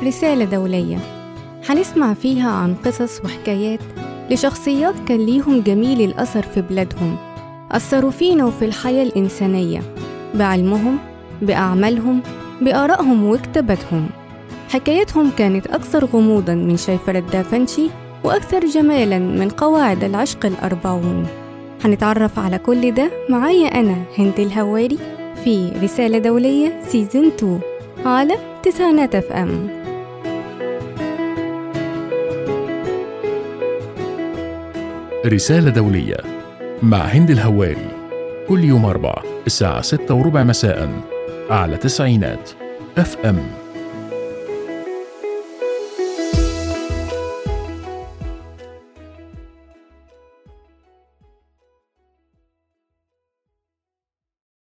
رسالة دولية، هنسمع فيها عن قصص وحكايات لشخصيات كان ليهم جميل الأثر في بلادهم، أثروا فينا وفي الحياة الإنسانية بعلمهم، بأعمالهم، بآرائهم وكتاباتهم. حكايتهم كانت أكثر غموضاً من شيفرة دافنشي وأكثر جمالاً من قواعد العشق الأربعون. هنتعرف على كل ده معايا أنا هند الهواري في رسالة دولية سيزن 2 على تسعينات FM. رسالة دولية مع هند الهواري كل يوم 4 الساعة 6:15 مساء على تسعينات FM.